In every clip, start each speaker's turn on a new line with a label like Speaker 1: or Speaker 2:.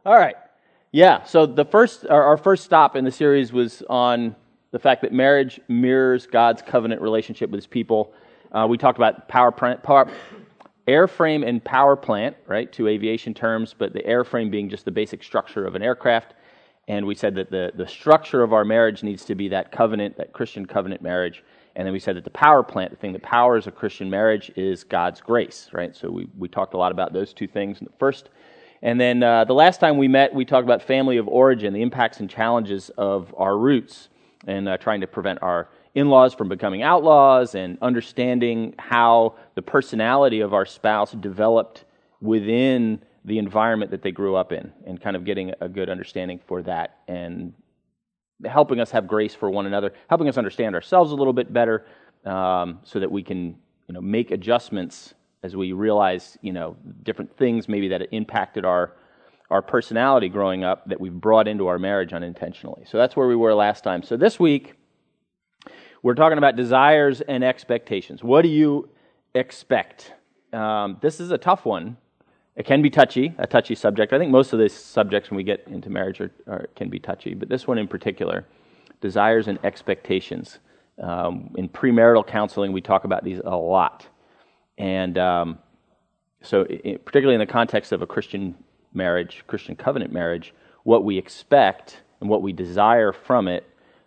Speaker 1: All right. Yeah, so our first stop in the series was on the fact that marriage mirrors God's covenant relationship with his people. We talked about airframe and power plant, right, two aviation terms, but the airframe being just the basic structure of an aircraft. And we said that the structure of our marriage needs to be that covenant, that Christian covenant marriage. And then we said that the power plant, the thing that powers a Christian marriage, is God's grace, right? So we talked a lot about those two things in the first. And then the last time we met, we talked about family of origin, the impacts and challenges of our roots, and trying to prevent our in-laws from becoming outlaws, and understanding how the personality of our spouse developed within the environment that they grew up in, and kind of getting a good understanding for that, and helping us have grace for one another, helping us understand ourselves a little bit better, so that we can, make adjustments as we realize, different things maybe that impacted our personality growing up that we've brought into our marriage unintentionally. So that's where we were last time. So this week, we're talking about desires and expectations. What do you expect? This is a tough one. It can be a touchy subject. I think most of these subjects when we get into marriage can be touchy, but this one in particular, desires and expectations. In premarital counseling, we talk about these a lot. And particularly in the context of a Christian marriage, Christian covenant marriage, what we expect and what we desire from it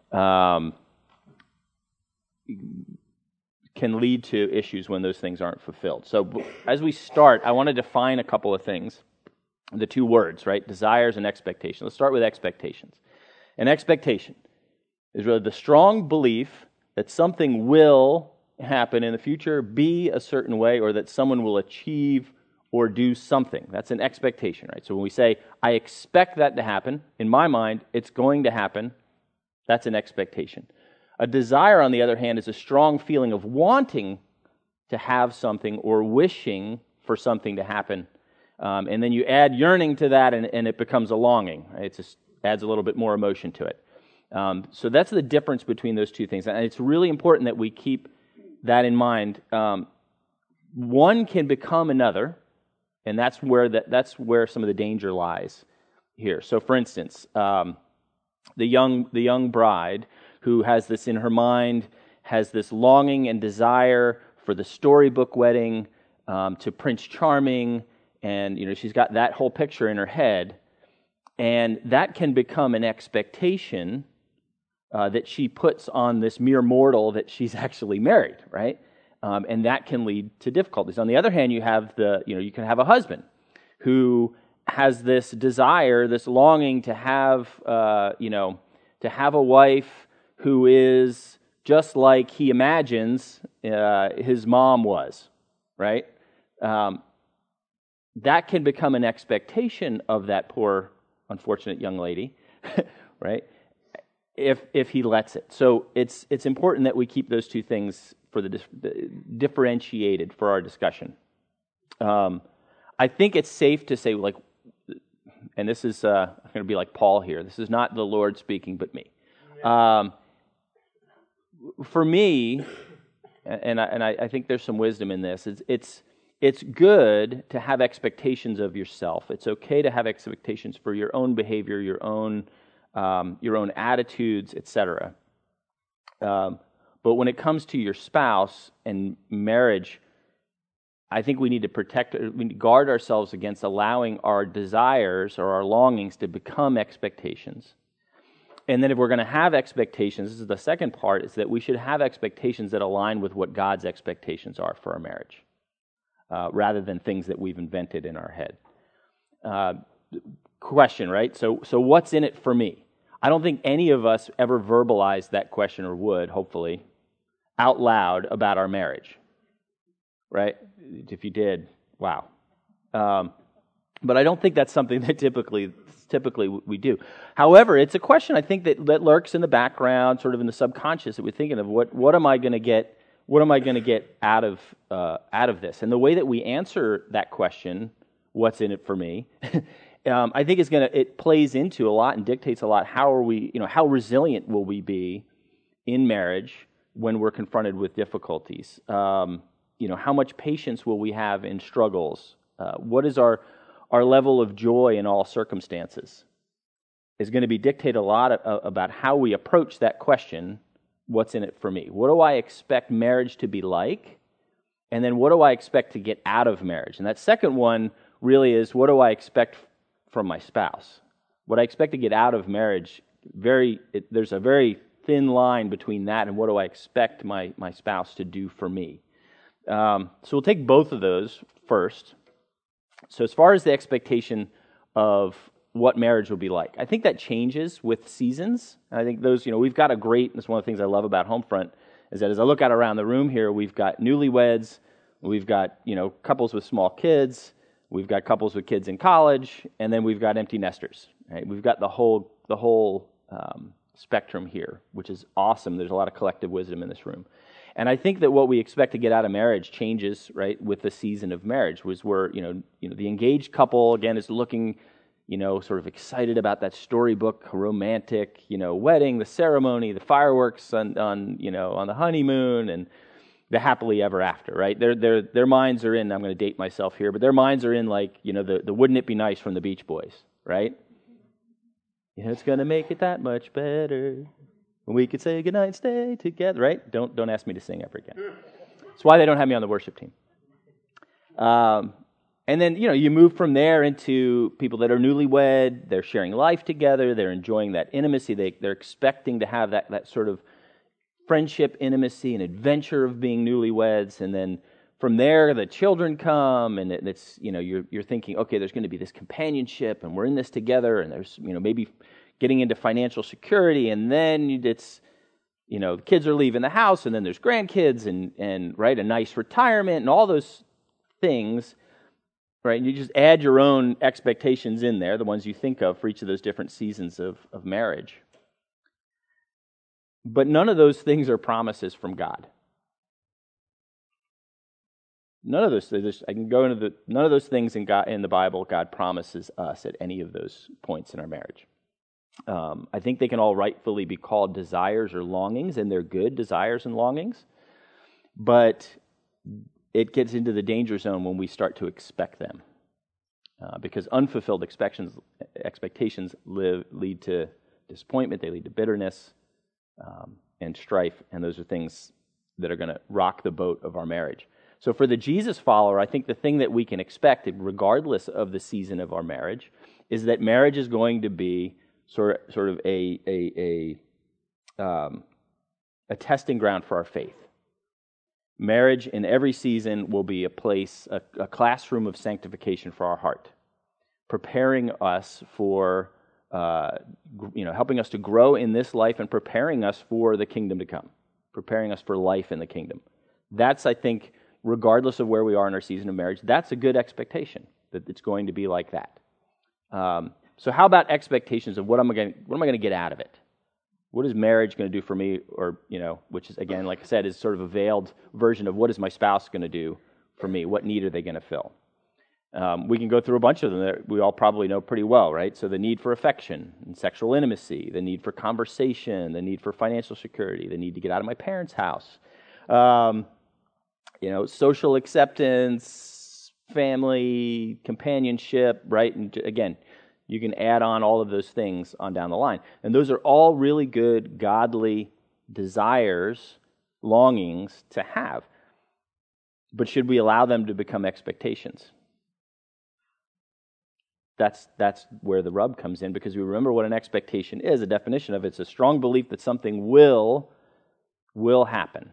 Speaker 1: can lead to issues when those things aren't fulfilled. So as we start, I want to define a couple of things, the two words, right? Desires and expectations. Let's start with expectations. An expectation is really the strong belief that something will happen in the future, be a certain way, or that someone will achieve or do something. That's an expectation, right? So when we say, I expect that to happen, in my mind, it's going to happen, that's an expectation. A desire, on the other hand, is a strong feeling of wanting to have something or wishing for something to happen. And then you add yearning to that, and it becomes a longing. Right? It just adds a little bit more emotion to it. So that's the difference between those two things. And it's really important that we keep that in mind. One can become another, and that's where some of the danger lies here. So, for instance, the young bride who has this in her mind, has this longing and desire for the storybook wedding, to Prince Charming, and she's got that whole picture in her head, and that can become an expectation that she puts on this mere mortal that she's actually married, right? And that can lead to difficulties. On the other hand, you have you can have a husband who has this desire, this longing to have, to have a wife who is just like he imagines his mom was, right? That can become an expectation of that poor, unfortunate young lady, right? If he lets it. So it's important that we keep those two things for the differentiated for our discussion. I think it's safe to say, and this is I'm going to be like Paul here. This is not the Lord speaking, but me. For me, and I think there's some wisdom in this. It's good to have expectations of yourself. It's okay to have expectations for your own behavior, your own attitudes, etc. But when it comes to your spouse and marriage, I think we need to guard ourselves against allowing our desires or our longings to become expectations. And then if we're going to have expectations, this is the second part, is that we should have expectations that align with what God's expectations are for our marriage, rather than things that we've invented in our head. Question, right? So what's in it for me? I don't think any of us ever verbalized that question, or would, hopefully, out loud about our marriage, right? If you did, wow. But I don't think that's something that typically we do. However, it's a question I think that lurks in the background, sort of in the subconscious, that we're thinking of what am I going to get? What am I going to get out of this? And the way that we answer that question, what's in it for me, I think it plays into a lot and dictates a lot how resilient will we be in marriage when we're confronted with difficulties? How much patience will we have in struggles? What is our our level of joy in all circumstances is going to be dictated a lot about how we approach that question, what's in it for me? What do I expect marriage to be like? And then what do I expect to get out of marriage? And that second one really is, what do I expect from my spouse? What I expect to get out of marriage, there's a very thin line between that and what do I expect my spouse to do for me. So we'll take both of those first. So as far as the expectation of what marriage will be like, I think that changes with seasons. I think those, we've got that's one of the things I love about Homefront, is that as I look out around the room here, we've got newlyweds, we've got, couples with small kids, we've got couples with kids in college, and then we've got empty nesters. Right? We've got the whole spectrum here, which is awesome. There's a lot of collective wisdom in this room. And I think that what we expect to get out of marriage changes, right, with the season of marriage, was where, the engaged couple, again, is looking, sort of excited about that storybook, romantic, wedding, the ceremony, the fireworks on the honeymoon, and the happily ever after, right? Their minds are in, I'm going to date myself here, but their minds are in, like, the wouldn't it be nice from the Beach Boys, right? It's going to make it that much better when we could say goodnight and stay together, right? Don't ask me to sing ever again. That's why they don't have me on the worship team. And then, you move from there into people that are newlywed, they're sharing life together, they're enjoying that intimacy, they're expecting to have that sort of friendship, intimacy, and adventure of being newlyweds, and then from there, the children come, and it's, you're thinking, okay, there's going to be this companionship, and we're in this together, and there's, maybe getting into financial security, and then it's, the kids are leaving the house, and then there's grandkids, and right, a nice retirement, and all those things, right? And you just add your own expectations in there, the ones you think of for each of those different seasons of marriage. But none of those things are promises from God. None of those things. None of those things in the Bible, God promises us at any of those points in our marriage. I think they can all rightfully be called desires or longings, and they're good desires and longings. But it gets into the danger zone when we start to expect them, because unfulfilled expectations lead to disappointment. They lead to bitterness and strife, and those are things that are going to rock the boat of our marriage. So for the Jesus follower, I think the thing that we can expect, regardless of the season of our marriage, is that marriage is going to be sort of a testing ground for our faith. Marriage in every season will be a classroom of sanctification for our heart, preparing us for, helping us to grow in this life and preparing us for the kingdom to come, preparing us for life in the kingdom. That's, I think, regardless of where we are in our season of marriage, that's a good expectation, that it's going to be like that. So how about expectations of what am I going to get out of it? What is marriage going to do for me? Or, which is, again, like I said, is sort of a veiled version of what is my spouse going to do for me? What need are they going to fill? We can go through a bunch of them that we all probably know pretty well, right? So the need for affection and sexual intimacy, the need for conversation, the need for financial security, the need to get out of my parents' house, social acceptance, family, companionship, right? And again, you can add on all of those things on down the line. And those are all really good, godly desires, longings to have. But should we allow them to become expectations? That's where the rub comes in, because we remember what an expectation is. A definition of it's a strong belief that something will happen.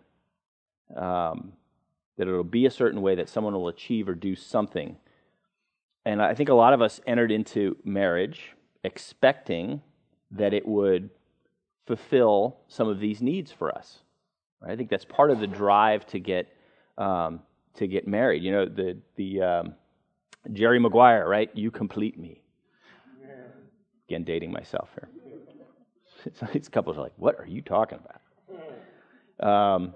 Speaker 1: That it'll be a certain way, that someone will achieve or do something. And I think a lot of us entered into marriage expecting that it would fulfill some of these needs for us. Right? I think that's part of the drive to get married. The Jerry Maguire, right? You complete me. Again, dating myself here. These couples are like, what are you talking about?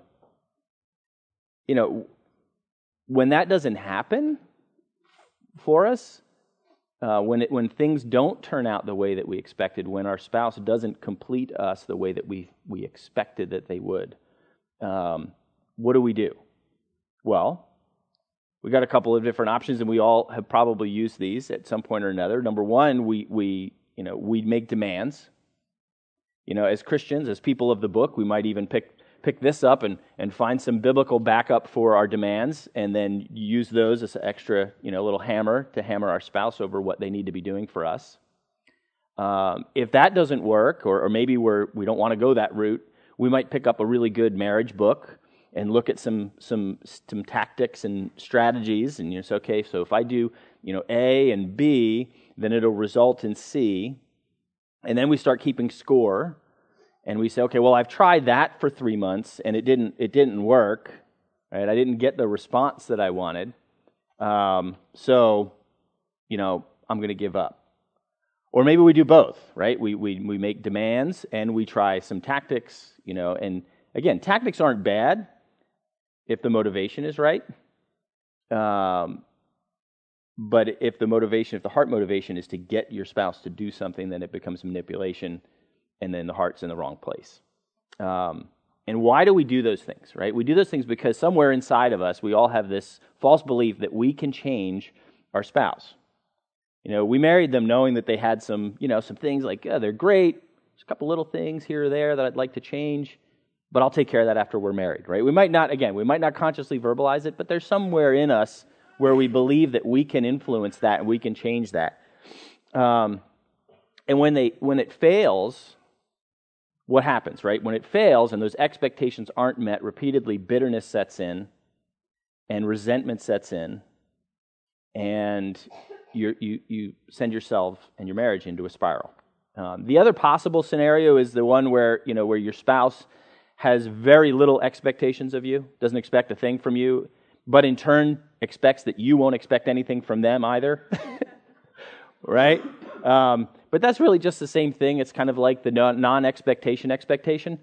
Speaker 1: When that doesn't happen for us, when things don't turn out the way that we expected, when our spouse doesn't complete us the way that we expected that they would, what do? Well, We got a couple of different options, and we all have probably used these at some point or another. Number one, we make demands. As Christians, as people of the book, we might even pick this up and find some biblical backup for our demands, and then use those as an extra, little hammer to hammer our spouse over what they need to be doing for us. If that doesn't work, or maybe we don't want to go that route, we might pick up a really good marriage book and look at some tactics and strategies, and say, okay, so if I do A and B, then it'll result in C, and then we start keeping score, and we say, okay, well, I've tried that for 3 months and it didn't work, right? I didn't get the response that I wanted, so I'm going to give up. Or maybe we do both, right? We make demands and we try some tactics, and again, tactics aren't bad if the motivation is right. But if the heart motivation is to get your spouse to do something, then it becomes manipulation, and then the heart's in the wrong place. And why do we do those things, right? We do those things because somewhere inside of us, we all have this false belief that we can change our spouse. We married them knowing that they had some things like, they're great, there's a couple little things here or there that I'd like to change, but I'll take care of that after we're married, right? We might not consciously verbalize it, but there's somewhere in us where we believe that we can influence that and we can change that. And when it fails, what happens, right? When it fails and those expectations aren't met, repeatedly bitterness sets in and resentment sets in, and you send yourself and your marriage into a spiral. The other possible scenario is the one where your spouse has very little expectations of you, doesn't expect a thing from you, but in turn expects that you won't expect anything from them either, right? But that's really just the same thing. It's kind of like the non-expectation expectation.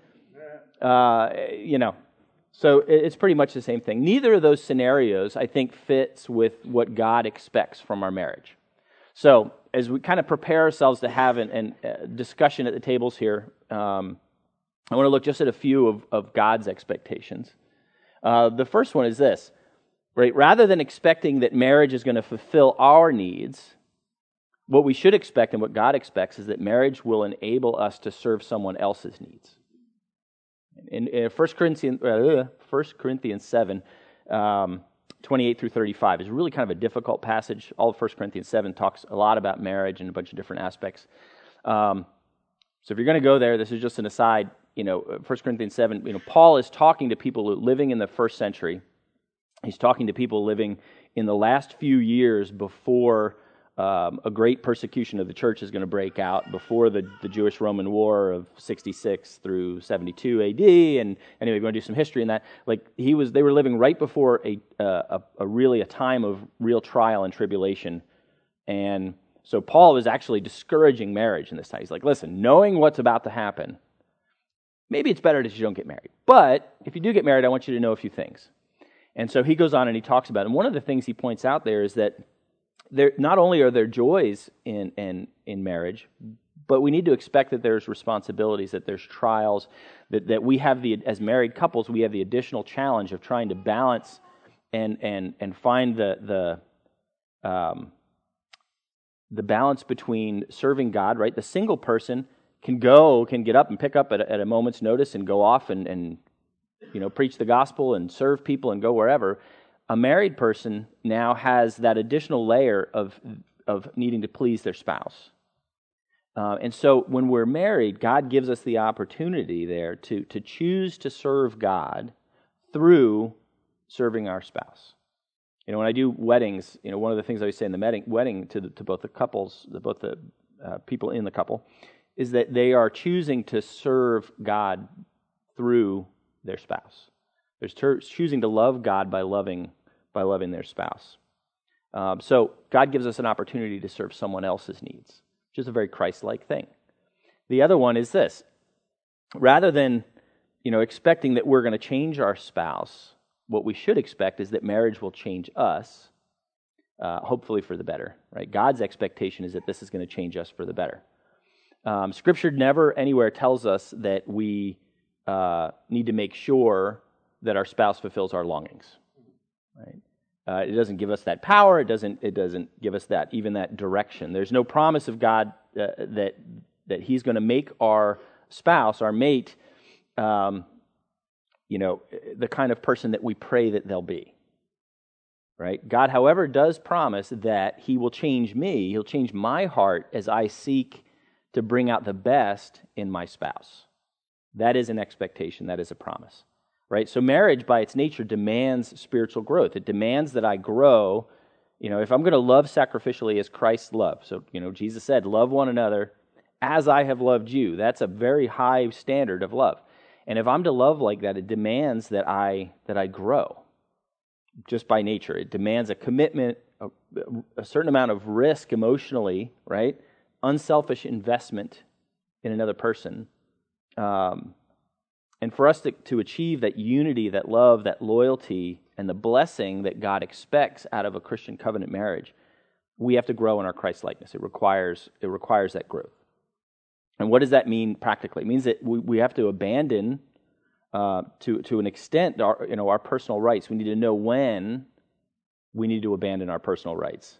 Speaker 1: So it's pretty much the same thing. Neither of those scenarios, I think, fits with what God expects from our marriage. So as we kind of prepare ourselves to have a discussion at the tables here, I want to look just at a few of God's expectations. The first one is this, right? Rather than expecting that marriage is going to fulfill our needs, what we should expect and what God expects is that marriage will enable us to serve someone else's needs. In 1 Corinthians 7, 28 through 35 is really kind of a difficult passage. All of 1 Corinthians 7 talks a lot about marriage and a bunch of different aspects. So if you're going to go there, this is just an aside. 1 Corinthians 7, Paul is talking to people living in the first century. He's talking to people living in the last few years before a great persecution of the church is going to break out, before the Jewish-Roman War of 66 through 72 AD. And anyway, we're going to do some history in that. They were living right before a time of real trial and tribulation. And so Paul was actually discouraging marriage in this time. He's like, listen, knowing what's about to happen, maybe it's better that you don't get married. But if you do get married, I want you to know a few things. And so he goes on and he talks about it. And one of the things he points out there is that not only are there joys in marriage, but we need to expect that there's responsibilities, that there's trials, that we have as married couples, we have the additional challenge of trying to balance and find the balance between serving God, right? The single person can get up and pick up at a moment's notice and go off and preach the gospel and serve people and go wherever. A married person now has that additional layer of needing to please their spouse. And so when we're married, God gives us the opportunity there to choose to serve God through serving our spouse. When I do weddings, one of the things I always say in the wedding to both the couples, both the people in the couple, is that they are choosing to serve God through their spouse. They're choosing to love God by loving their spouse. So God gives us an opportunity to serve someone else's needs, which is a very Christ-like thing. The other one is this. Rather than expecting that we're going to change our spouse, what we should expect is that marriage will change us, hopefully for the better. Right? God's expectation is that this is going to change us for the better. Scripture never anywhere tells us that we need to make sure that our spouse fulfills our longings. Right? It doesn't give us that power. It doesn't give us that direction. There's no promise of God that He's going to make our spouse, our mate, the kind of person that we pray that they'll be. Right? God, however, does promise that He will change me. He'll change my heart as I seek to bring out the best in my spouse. That is an expectation. That is a promise. Right? So marriage, by its nature, demands spiritual growth. It demands that I grow. If I'm going to love sacrificially as Christ loved, so, Jesus said, love one another as I have loved you. That's a very high standard of love. And if I'm to love like that, it demands that I grow. Just by nature, it demands a commitment, a certain amount of risk emotionally, right? Unselfish investment in another person. And for us to achieve that unity, that love, that loyalty, and the blessing that God expects out of a Christian covenant marriage, we have to grow in our Christ-likeness. It requires that growth. And what does that mean practically? It means that we have to abandon, to an extent, our personal rights. We need to know when we need to abandon our personal rights,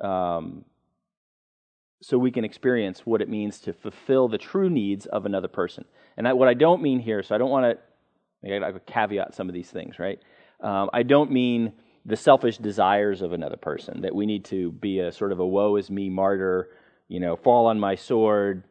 Speaker 1: so we can experience what it means to fulfill the true needs of another person. And what I don't mean here, so I don't want to, I got to caveat some of these things, right? I don't mean the selfish desires of another person, that we need to be a sort of a woe is me martyr, fall on my sword,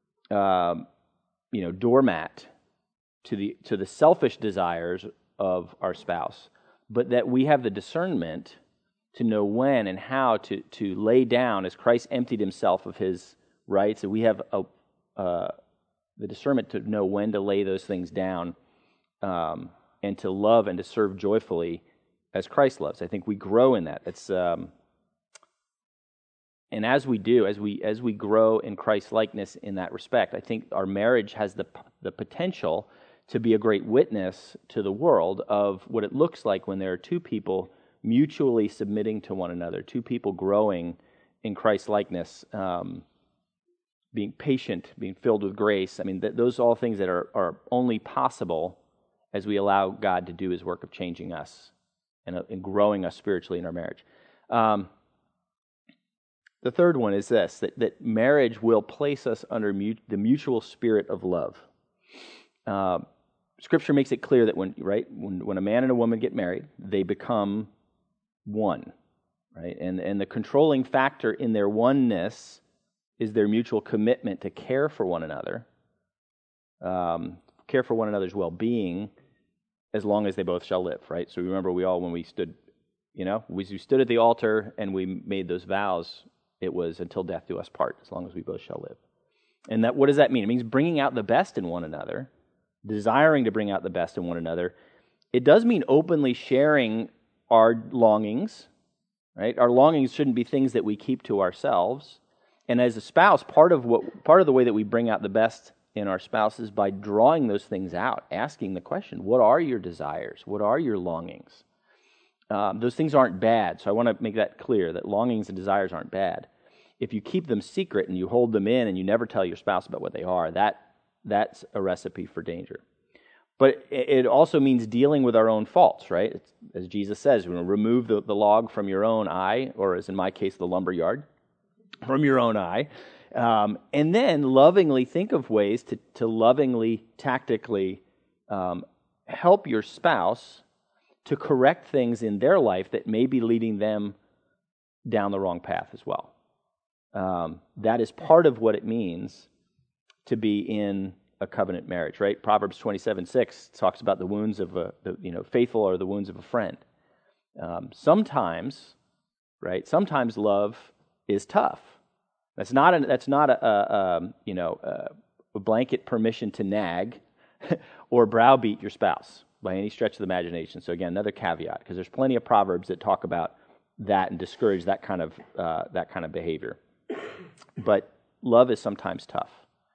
Speaker 1: doormat to the selfish desires of our spouse, but that we have the discernment to know when and how to lay down, as Christ emptied Himself of His rights, and we have the discernment to know when to lay those things down, and to love and to serve joyfully as Christ loves. I think we grow in that. It's and as we do, as we grow in Christ's likeness in that respect, I think our marriage has the potential to be a great witness to the world of what it looks like when there are two people mutually submitting to one another, two people growing in Christ's likeness, being patient, being filled with grace. I mean, those are all things that are only possible as we allow God to do His work of changing us and growing us spiritually in our marriage. The third one is this, that marriage will place us under the mutual spirit of love. Scripture makes it clear that when a man and a woman get married, they become one, right? And the controlling factor in their oneness is their mutual commitment to care for one another, care for one another's well-being, as long as they both shall live, right? So remember, when we stood, we stood at the altar and we made those vows, it was until death do us part, as long as we both shall live. And what does that mean? It means bringing out the best in one another, desiring to bring out the best in one another. It does mean openly sharing our longings, right? Our longings shouldn't be things that we keep to ourselves. And as a spouse, part of the way that we bring out the best in our spouse is by drawing those things out, asking the question, what are your desires? What are your longings? Those things aren't bad, so I want to make that clear, that longings and desires aren't bad. If you keep them secret and you hold them in and you never tell your spouse about what they are, that's a recipe for danger. But it also means dealing with our own faults, right? As Jesus says, remove the log from your own eye, or as in my case, the lumber yard, from your own eye. And then lovingly think of ways to lovingly, tactically help your spouse to correct things in their life that may be leading them down the wrong path as well. That is part of what it means to be in a covenant marriage, right? Proverbs 27:6 talks about the wounds of faithful are the wounds of a friend. Sometimes love is tough. That's not a blanket permission to nag or browbeat your spouse by any stretch of the imagination. So again, another caveat, because there's plenty of proverbs that talk about that and discourage that kind of behavior. But love is sometimes tough.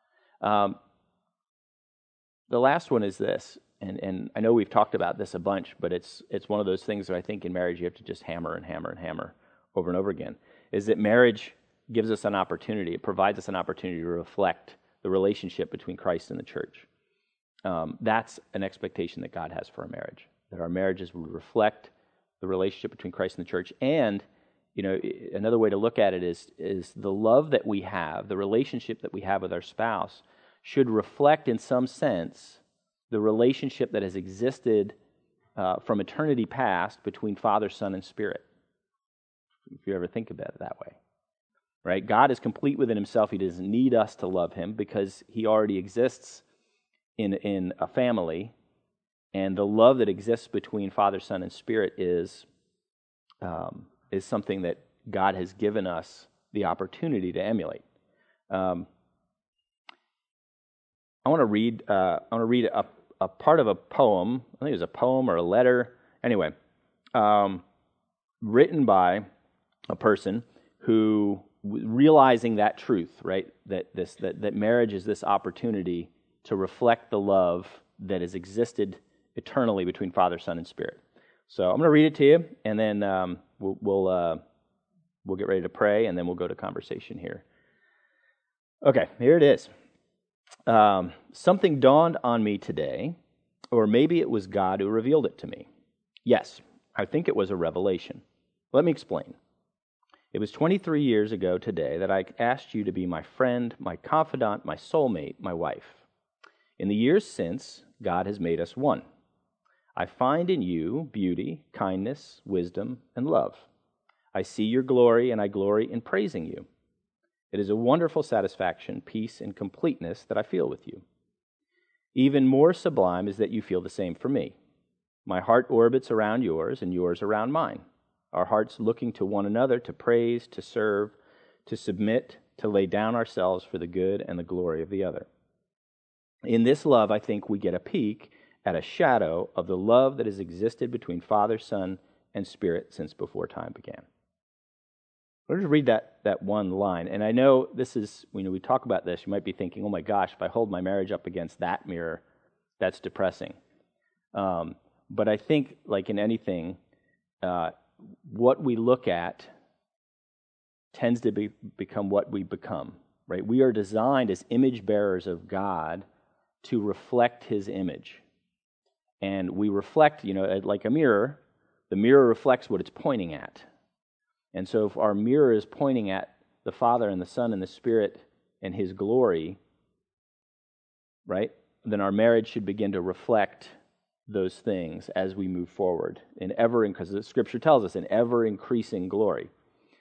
Speaker 1: The last one is this, and I know we've talked about this a bunch, but it's one of those things that I think in marriage you have to just hammer and hammer and hammer over and over again, is that marriage gives us an opportunity, it provides us an opportunity to reflect the relationship between Christ and the church. That's an expectation that God has for our marriage, that our marriages will reflect the relationship between Christ and the church. And, another way to look at it is the love that we have, the relationship that we have with our spouse should reflect in some sense the relationship that has existed from eternity past between Father, Son, and Spirit. If you ever think about it that way. Right? God is complete within himself. He doesn't need us to love him because he already exists in a family. And the love that exists between Father, Son, and Spirit is something that God has given us the opportunity to emulate. I want to read a part of a poem. I think it was a poem or a letter. Anyway, written by a person who, realizing that truth, right, that marriage is this opportunity to reflect the love that has existed eternally between Father, Son, and Spirit. So I'm going to read it to you, and then we'll get ready to pray, and then we'll go to conversation here. Okay, here it is. Something dawned on me today, or maybe it was God who revealed it to me. Yes, I think it was a revelation. Let me explain. It was 23 years ago today that I asked you to be my friend, my confidant, my soulmate, my wife. In the years since, God has made us one. I find in you beauty, kindness, wisdom, and love. I see your glory, and I glory in praising you. It is a wonderful satisfaction, peace, and completeness that I feel with you. Even more sublime is that you feel the same for me. My heart orbits around yours, and yours around mine. Our hearts looking to one another to praise, to serve, to submit, to lay down ourselves for the good and the glory of the other. In this love, I think we get a peek at a shadow of the love that has existed between Father, Son, and Spirit since before time began. I'll just read that one line. And I know this is, when we talk about this, you might be thinking, oh my gosh, if I hold my marriage up against that mirror, that's depressing. But I think, like in anything, what we look at tends to become what we become, right? We are designed as image bearers of God to reflect his image. And we reflect, like a mirror, the mirror reflects what it's pointing at. And so if our mirror is pointing at the Father and the Son and the Spirit and his glory, right, then our marriage should begin to reflect those things as we move forward, because the Scripture tells us, in ever-increasing glory.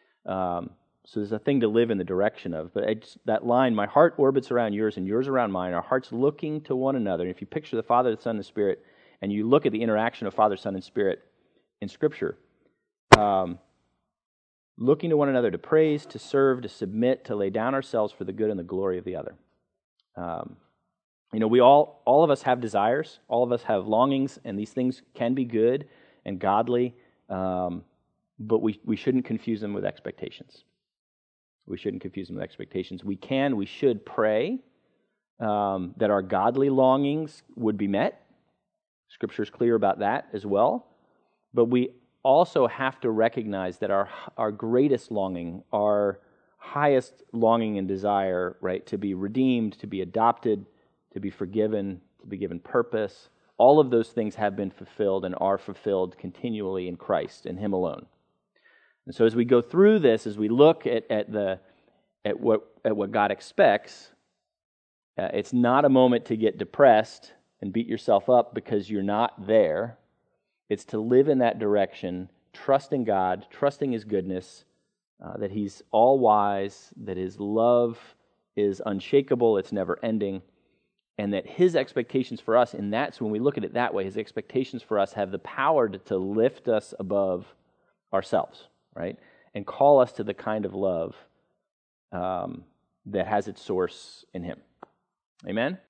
Speaker 1: So there's a thing to live in the direction of. But that line, my heart orbits around yours and yours around mine, our hearts looking to one another. And if you picture the Father, the Son, and the Spirit, and you look at the interaction of Father, Son, and Spirit in Scripture, looking to one another to praise, to serve, to submit, to lay down ourselves for the good and the glory of the other. We all of us have desires, all of us have longings, and these things can be good and godly, but we shouldn't confuse them with expectations. We shouldn't confuse them with expectations. We should pray that our godly longings would be met. Scripture is clear about that as well. But we also have to recognize that our greatest longing, our highest longing and desire, right, to be redeemed, to be adopted, to be forgiven, to be given purpose, all of those things have been fulfilled and are fulfilled continually in Christ, in him alone. And so as we go through this, as we look at what God expects, it's not a moment to get depressed and beat yourself up because you're not there. It's to live in that direction, trusting God, trusting his goodness, that he's all-wise, that his love is unshakable, it's never-ending, and that his expectations for us, and that's when we look at it that way, his expectations for us have the power to lift us above ourselves, right? And call us to the kind of love that has its source in him. Amen?